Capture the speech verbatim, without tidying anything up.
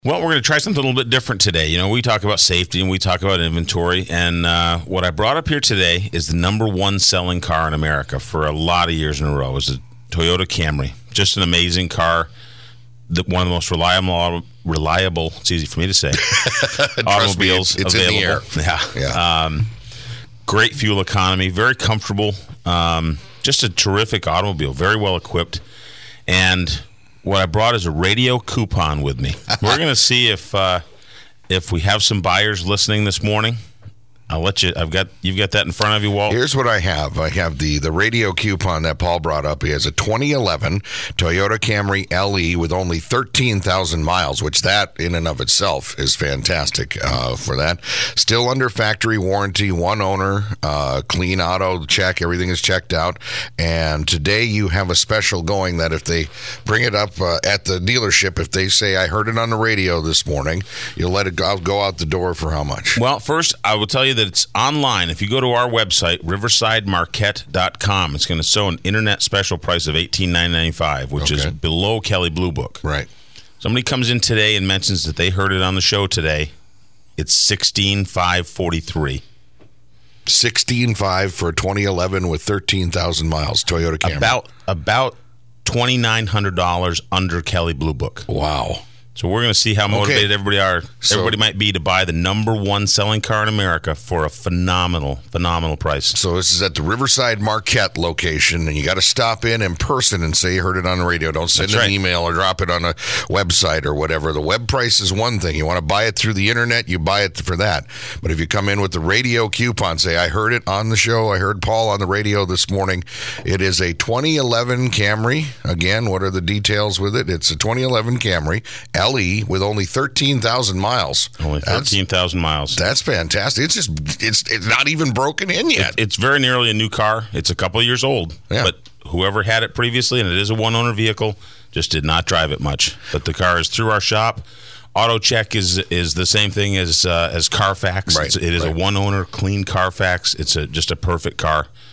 Well, we're going to try something a little bit different today. You know, we talk about safety and we talk about inventory. And uh, what I brought up here today is the number one selling car in America for a lot of years in a row. Is a Toyota Camry. Just an amazing car. The, one of the most reliable, reliable, it's easy for me to say, automobiles me, it's available. In the air. Yeah. yeah. Um, great fuel economy, very comfortable. Um, just a terrific automobile, very well equipped. And what I brought is a radio coupon with me. We're going to see if uh, if we have some buyers listening this morning. I'll let you. I've got you've got that in front of you, Walt. Here's what I have. I have the the radio coupon that Paul brought up. He has a twenty eleven Toyota Camry L E with only thirteen thousand miles, which that in and of itself is fantastic uh, for that. Still under factory warranty, one owner, uh, clean auto check, everything is checked out. And today you have a special going that if they bring it up uh, at the dealership, if they say I heard it on the radio this morning, you'll let it go, go out the door for how much? Well, first I will tell you that it's online. If you go to our website, riverside marquette dot com, it's going to show an internet special price of eighteen thousand nine hundred ninety-five dollars, which okay. is below Kelley Blue Book. Right. Somebody comes in today and mentions that they heard it on the show today. It's sixteen thousand five hundred forty-three dollars. sixteen thousand five hundred for a twenty eleven with thirteen thousand miles, Toyota Camry. About about twenty-nine hundred dollars under Kelley Blue Book. Wow. So we're going to see how motivated okay. everybody are. So, everybody might be to buy the number one selling car in America for a phenomenal, phenomenal price. So this is at the Riverside Marquette location, and you got to stop in in person and say you heard it on the radio. Don't send That's an right. email or drop it on a website or whatever. The web price is one thing. You want to buy it through the internet, you buy it for that. But if you come in with the radio coupon, say I heard it on the show, I heard Paul on the radio this morning. It is a twenty eleven Camry. Again, what are the details with it? It's a twenty eleven Camry L E with only thirteen thousand miles. Only thirteen thousand miles. That's fantastic. It's just it's it's not even broken in yet. It, it's very nearly a new car. It's a couple of years old. Yeah. But whoever had it previously, and it is a one-owner vehicle, just did not drive it much. But the car is through our shop. Auto check is is the same thing as uh, as Carfax. Right, It's, it is right. a one-owner, clean Carfax. It's a just a perfect car.